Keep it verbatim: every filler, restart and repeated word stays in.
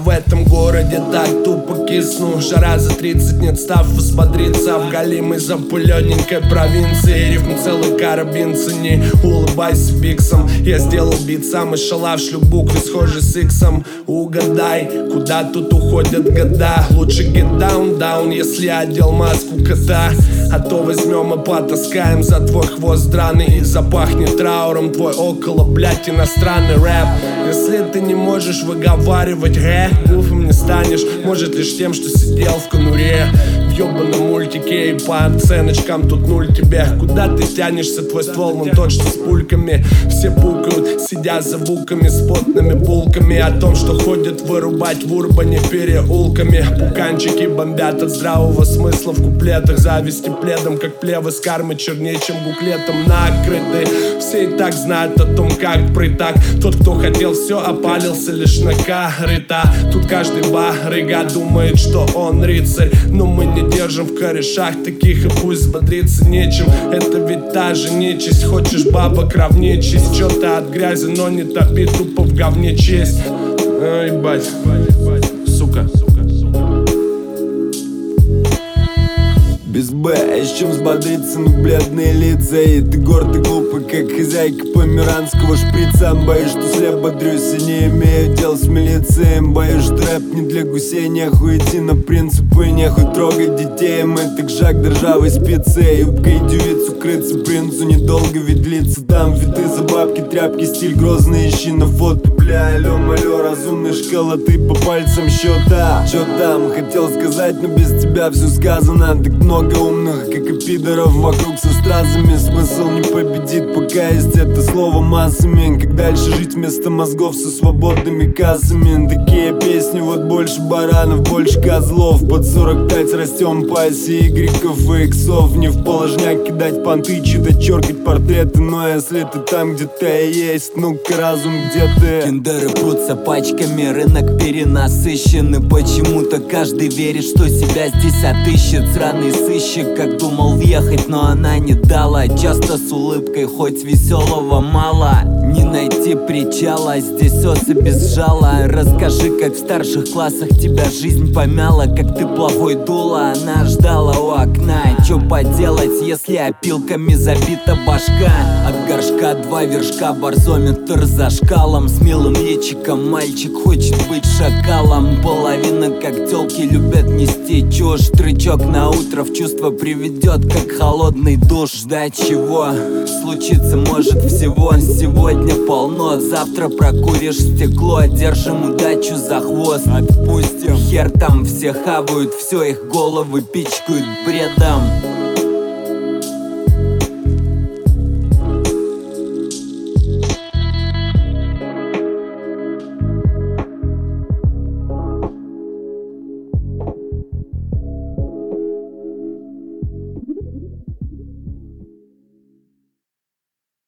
в этом городе так тупо кисну. Жара за тридцать, нет став взбодриться в галимой запыленненькой провинции. Рифм целый карабин цени, улыбайся биксом. Я сделал бит сам и шалавшлю буквы схожи с иксом. Угадай, куда тут уходят года. Лучше get down, down, если я одел маску кота. А то возьмем и потаскаем за твой хвост драный. И запахнет трауром твой около, блять, иностранный рэп. Если ты не можешь выговаривать гэ, гуфом не станешь, может лишь тем, что сидел в конуре. В ёбаном мультике и по оценочкам тут нуль тебе. Куда ты тянешься, твой ствол вон тот, что с пульками. Все пукают, сидя за буками с потными булками. О том, что ходят вырубать в урбане переулками. Пуканчики бомбят от здравого смысла в куплетах. Зависти пледом, как плевы с кармы чернее, чем буклетом накрыты. Все и так знают о том, как притак. Тот, кто хотел все, опалился лишь на корыта. Тут каждый барыга думает, что он рыцарь, но мы не держим в корешах таких, и пусть взбодриться нечем. Это ведь та же нечисть. Хочешь бабок равнее честь. Чё-то от грязи, но не топи, тупо в говне честь. Ай, ебать, сука. Без Б, а с чем взбодриться, ну бледные лица. И ты горд и глупый, как хозяйка померанского шприца. Боюсь, что слеп бодрюсь и не имею дел с милицией. Боюсь, что рэп не для гусей, нехуй идти на принципы. Нехуй трогать детей, мы так жак до ржавой спицы. Юбкой девицу крыться, принцу недолго ведь длится. Там виды за бабки, тряпки, стиль грозный, ищи на фото. Бля, алё, малё, разумная шкала, ты по пальцам счета. Чё там, хотел сказать, но без тебя все сказано. Так много умных, как и пидоров вокруг со стразами. Смысл не победит, пока есть это слово массами. Как дальше жить вместо мозгов со свободными кассами. Такие песни, вот больше баранов, больше козлов. Под сорок пять растем по оси игреков и иксов. Не в положняк кидать понты, читать, черкать портреты. Но если ты там, где ты есть, ну-ка разум, где ты? Киндеры прутся пачками, рынок перенасыщен. И почему-то каждый верит, что себя здесь отыщет. Сраный сыщик, как думал въехать, но она не дала. Часто с улыбкой, хоть веселого мало. Не найти причала, здесь осы без жала. Расскажи, как в старших классах тебя жизнь помяла. Как ты плохой дула, она ждала у окна. Чё поделать, если опилками забита башка? От горшка два вершка, барзометр за шкалом. С милым личиком мальчик хочет быть шакалом. Половина, как тёлки, любят нести чушь. Трычок на утро в чувство приведет, как холодный душ. Ждать чего? Случится может всего. Сегодня полно, завтра прокуришь стекло. Держим удачу за хвост, отпустим. Хер там, все хавают, все их головы пичкают бредом.